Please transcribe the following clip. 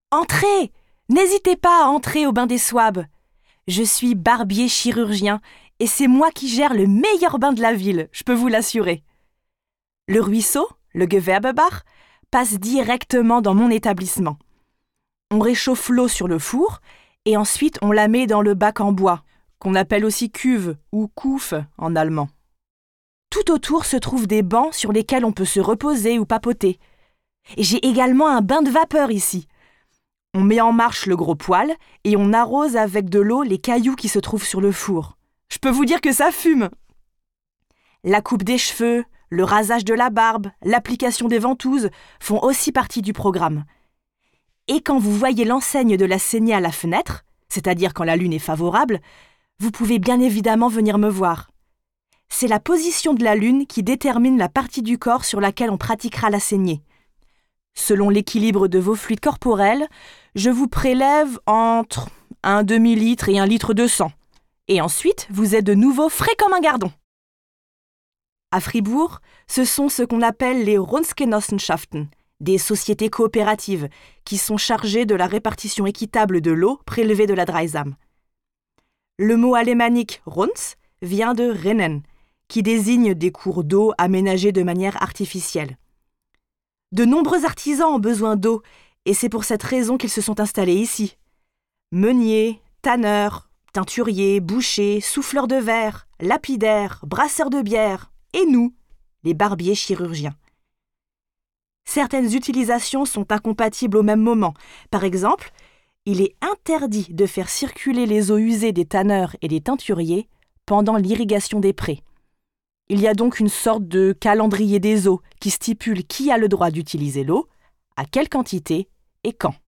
Entrez! N'hésitez pas à entrer au bain des Swabs. Je suis barbier chirurgien et c'est moi qui gère le meilleur bain de la ville, je peux vous l'assurer. Le ruisseau, le Gewerbebach, passe directement dans mon établissement. On réchauffe l'eau sur le four et ensuite on la met dans le bac en bois, qu'on appelle aussi cuve ou Kufe en allemand. Tout autour se trouvent des bancs sur lesquels on peut se reposer ou papoter. Et j'ai également un bain de vapeur ici. On met en marche le gros poêle et on arrose avec de l'eau les cailloux qui se trouvent sur le four. Je peux vous dire que ça fume. La coupe des cheveux, le rasage de la barbe, l'application des ventouses font aussi partie du programme. Et quand vous voyez l'enseigne de la saignée à la fenêtre, c'est-à-dire quand la lune est favorable, vous pouvez bien évidemment venir me voir. C'est la position de la lune qui détermine la partie du corps sur laquelle on pratiquera la saignée. Selon l'équilibre de vos fluides corporels, je vous prélève entre un demi-litre et 1 litre de sang. Et ensuite, vous êtes de nouveau frais comme un gardon. À Fribourg, ce sont ce qu'on appelle les Rundgenossenschaften, des sociétés coopératives, qui sont chargées de la répartition équitable de l'eau prélevée de la Dreisam. Le mot alémanique Runz vient de Rinnen, qui désigne des cours d'eau aménagés de manière artificielle. De nombreux artisans ont besoin d'eau, et c'est pour cette raison qu'ils se sont installés ici. Meuniers, tanneurs, teinturiers, bouchers, souffleurs de verre, lapidaires, brasseurs de bière, et nous, les barbiers chirurgiens. Certaines utilisations sont incompatibles au même moment. Par exemple, il est interdit de faire circuler les eaux usées des tanneurs et des teinturiers pendant l'irrigation des prés. Il y a donc une sorte de calendrier des eaux qui stipule qui a le droit d'utiliser l'eau, à quelle quantité et quand.